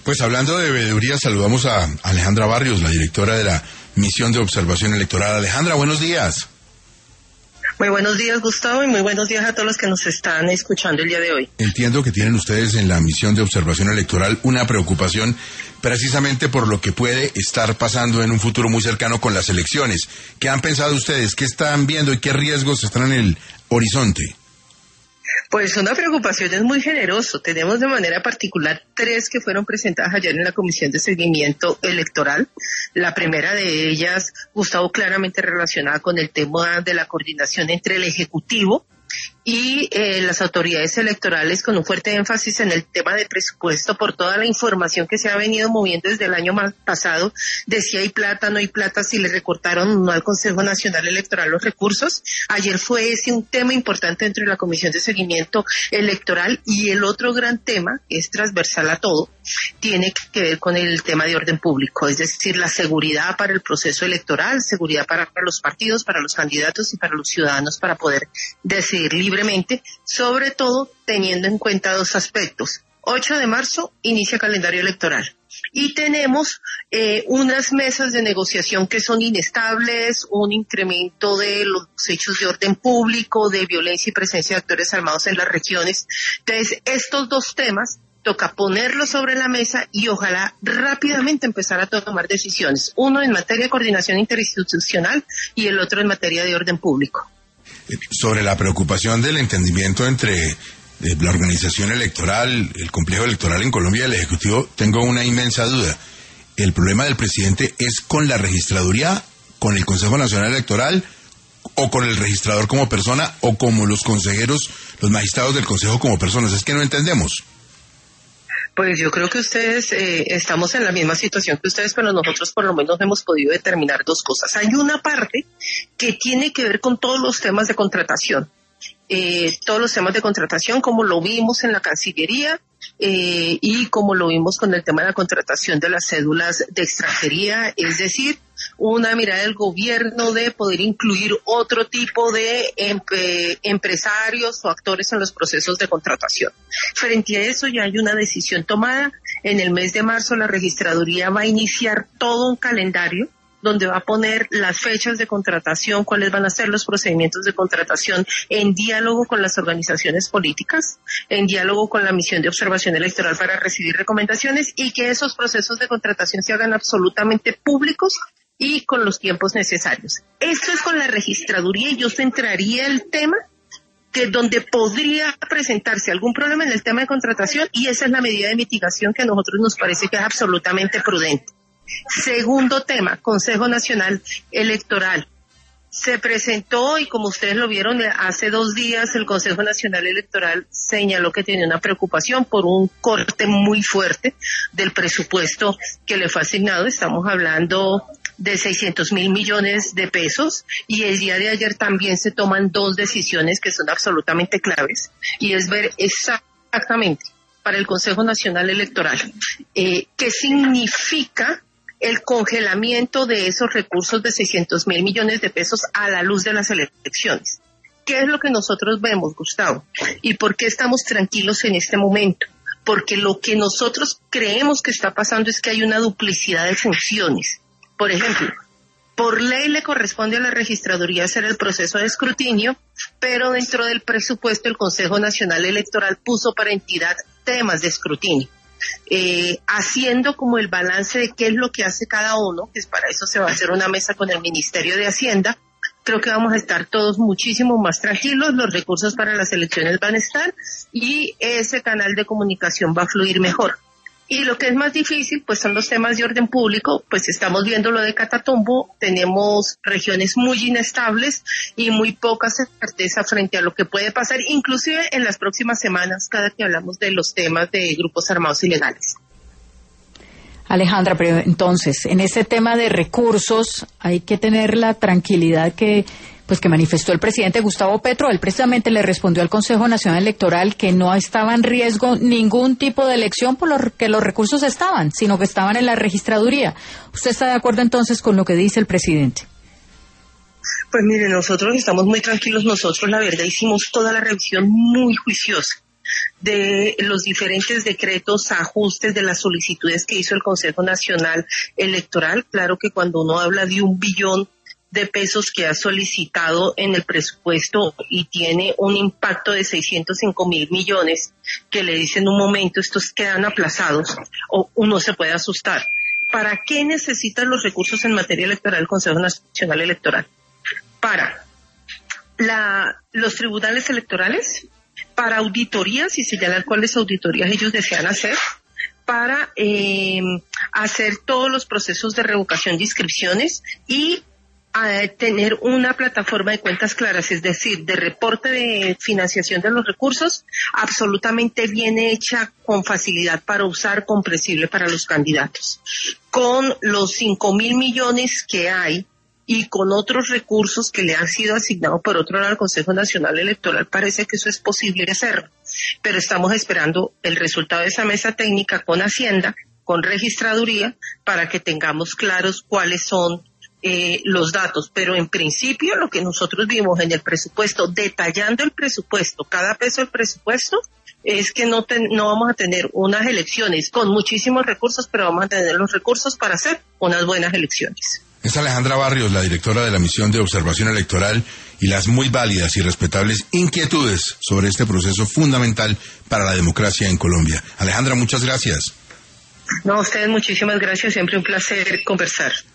Pues hablando de veeduría, saludamos a Alejandra Barrios, la directora de la Misión de Observación Electoral. Alejandra, buenos días. Muy buenos días, Gustavo, y muy buenos días a todos los que nos están escuchando el día de hoy. Entiendo que tienen ustedes en la Misión de Observación Electoral una preocupación precisamente por lo que puede estar pasando en un futuro muy cercano con las elecciones. ¿Qué han pensado ustedes? ¿Qué están viendo y qué riesgos están en el horizonte? Pues una preocupación es muy generoso. Tenemos de manera particular 3 que fueron presentadas ayer en la Comisión de Seguimiento Electoral. La primera de ellas, Gustavo, claramente relacionada con el tema de la coordinación entre el Ejecutivo y las autoridades electorales, con un fuerte énfasis en el tema de presupuesto por toda la información que se ha venido moviendo desde el año pasado de si hay plata, no hay plata, si le recortaron o no al Consejo Nacional Electoral los recursos. Ayer fue ese un tema importante dentro de la Comisión de Seguimiento Electoral, y el otro gran tema, que es transversal a todo, tiene que ver con el tema de orden público, es decir, la seguridad para el proceso electoral, seguridad para los partidos, para los candidatos y para los ciudadanos para poder decidir libremente, sobre todo teniendo en cuenta 2 aspectos. 8 de marzo inicia calendario electoral y tenemos unas mesas de negociación que son inestables, un incremento de los hechos de orden público, de violencia y presencia de actores armados en las regiones. Entonces, estos 2 temas toca ponerlos sobre la mesa y ojalá rápidamente empezar a tomar decisiones. Uno en materia de coordinación interinstitucional y el otro en materia de orden público. Sobre la preocupación del entendimiento entre la organización electoral, el complejo electoral en Colombia y el Ejecutivo, tengo una inmensa duda. ¿El problema del presidente es con la registraduría, con el Consejo Nacional Electoral, o con el registrador como persona, o como los consejeros, los magistrados del Consejo como personas? Es que no entendemos. Pues yo creo que ustedes estamos en la misma situación que ustedes, pero nosotros por lo menos hemos podido determinar 2 cosas. Hay una parte que tiene que ver con todos los temas de contratación. Como lo vimos en la Cancillería y como lo vimos con el tema de la contratación de las cédulas de extranjería, es decir, una mirada del gobierno de poder incluir otro tipo de empresarios o actores en los procesos de contratación. Frente a eso ya hay una decisión tomada. En el mes de marzo la registraduría va a iniciar todo un calendario donde va a poner las fechas de contratación, cuáles van a ser los procedimientos de contratación, en diálogo con las organizaciones políticas, en diálogo con la Misión de Observación Electoral para recibir recomendaciones, y que esos procesos de contratación se hagan absolutamente públicos y con los tiempos necesarios. Esto es con la registraduría, y yo centraría el tema que donde podría presentarse algún problema en el tema de contratación, y esa es la medida de mitigación que a nosotros nos parece que es absolutamente prudente. Segundo tema, Consejo Nacional Electoral. Se presentó, y como ustedes lo vieron hace 2 días, el Consejo Nacional Electoral señaló que tenía una preocupación por un corte muy fuerte del presupuesto que le fue asignado. Estamos hablando de 600.000 millones de pesos, y el día de ayer también se toman 2 decisiones que son absolutamente claves, y es ver exactamente para el Consejo Nacional Electoral qué significa el congelamiento de esos recursos de 600.000 millones de pesos a la luz de las elecciones. ¿Qué es lo que nosotros vemos, Gustavo? ¿Y por qué estamos tranquilos en este momento? Porque lo que nosotros creemos que está pasando es que hay una duplicidad de funciones. Por ejemplo, por ley le corresponde a la registraduría hacer el proceso de escrutinio, pero dentro del presupuesto el Consejo Nacional Electoral puso para entidad temas de escrutinio. Haciendo como el balance de qué es lo que hace cada uno, que es para eso se va a hacer una mesa con el Ministerio de Hacienda. Creo que vamos a estar todos muchísimo más tranquilos, los recursos para las elecciones van a estar y ese canal de comunicación va a fluir mejor. Y lo que es más difícil, pues son los temas de orden público, pues estamos viendo lo de Catatumbo, tenemos regiones muy inestables y muy poca certeza frente a lo que puede pasar, inclusive en las próximas semanas, cada que hablamos de los temas de grupos armados ilegales. Alejandra, pero entonces, en este tema de recursos hay que tener la tranquilidad que manifestó el presidente Gustavo Petro. Él precisamente le respondió al Consejo Nacional Electoral que no estaba en riesgo ningún tipo de elección por lo que los recursos estaban, sino que estaban en la registraduría. ¿Usted está de acuerdo entonces con lo que dice el presidente? Pues mire, nosotros estamos muy tranquilos. Nosotros, la verdad, hicimos toda la revisión muy juiciosa. de los diferentes decretos, ajustes de las solicitudes que hizo el Consejo Nacional Electoral. Claro que cuando uno habla de 1 billón de pesos que ha solicitado en el presupuesto y tiene un impacto de 605.000 millones, que le dicen un momento, estos quedan aplazados, o uno se puede asustar. ¿Para qué necesitan los recursos en materia electoral el Consejo Nacional Electoral? Para los tribunales electorales, para auditorías y señalar cuáles auditorías ellos desean hacer, para hacer todos los procesos de revocación de inscripciones y tener una plataforma de cuentas claras, es decir, de reporte de financiación de los recursos, absolutamente bien hecha, con facilidad para usar, comprensible para los candidatos. Con los 5.000 millones que hay y con otros recursos que le han sido asignados por otro lado al Consejo Nacional Electoral, parece que eso es posible hacerlo. Pero estamos esperando el resultado de esa mesa técnica con Hacienda, con Registraduría, para que tengamos claros cuáles son los datos, pero en principio lo que nosotros vimos en el presupuesto, detallando el presupuesto, cada peso del presupuesto, es que no vamos a tener unas elecciones con muchísimos recursos, pero vamos a tener los recursos para hacer unas buenas elecciones. Es Alejandra Barrios, la directora de la Misión de Observación Electoral, y las muy válidas y respetables inquietudes sobre este proceso fundamental para la democracia en Colombia. Alejandra, muchas gracias. No, a ustedes muchísimas gracias, siempre un placer conversar.